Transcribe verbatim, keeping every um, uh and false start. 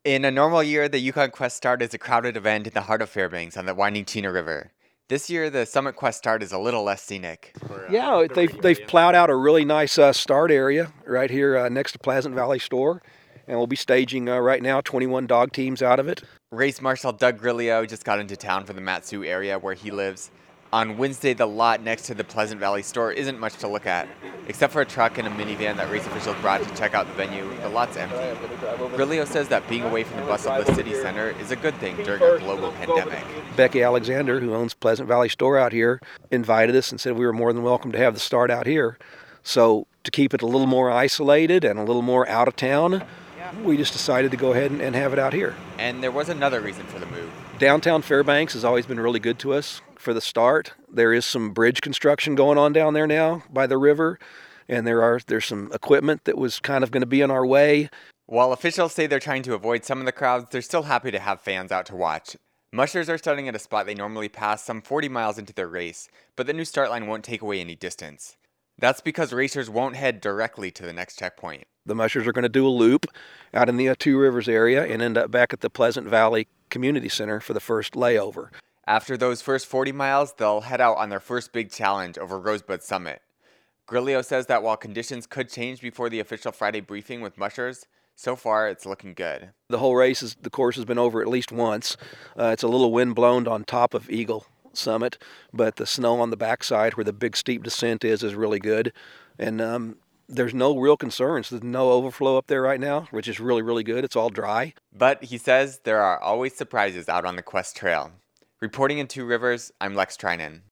In a normal year, the Yukon Quest Start is a crowded event in the heart of Fairbanks on the winding Chena River. This year, the Summit Quest Start is a little less scenic. Yeah, they've, they've plowed out a really nice uh, start area right here uh, next to Pleasant Valley Store, and we'll be staging uh, right now twenty-one dog teams out of it. Race Marshal Doug Grilio just got into town from the Mat-Su area where he lives. On Wednesday, the lot next to the Pleasant Valley Store isn't much to look at. Except for a truck and a minivan that race officials brought to check out the venue, the lot's empty. Grilio says that being away from the bustle of the city center is a good thing during a global pandemic. Becky Alexander, who owns Pleasant Valley Store out here, invited us and said we were more than welcome to have the start out here. So to keep it a little more isolated and a little more out of town, we just decided to go ahead and, and have it out here. And there was another reason for the move. Downtown Fairbanks has always been really good to us for the start. There is some bridge construction going on down there now by the river, and there are there's some equipment that was kind of going to be in our way. While officials say they're trying to avoid some of the crowds, they're still happy to have fans out to watch. Mushers are starting at a spot they normally pass some forty miles into their race, but the new start line won't take away any distance. That's because racers won't head directly to the next checkpoint. The mushers are going to do a loop out in the uh, Two Rivers area and end up back at the Pleasant Valley Community Center for the first layover. After those first forty miles, they'll head out on their first big challenge over Rosebud Summit. Grilio says that while conditions could change before the official Friday briefing with mushers, so far it's looking good. The whole race, is, the course has been over at least once. Uh, it's a little wind blown on top of Eagle Summit, but the snow on the backside where the big steep descent is is really good. And um, there's no real concerns. There's no overflow up there right now, which is really, really good. It's all dry. But he says there are always surprises out on the Quest Trail. Reporting in Two Rivers, I'm Lex Trinan.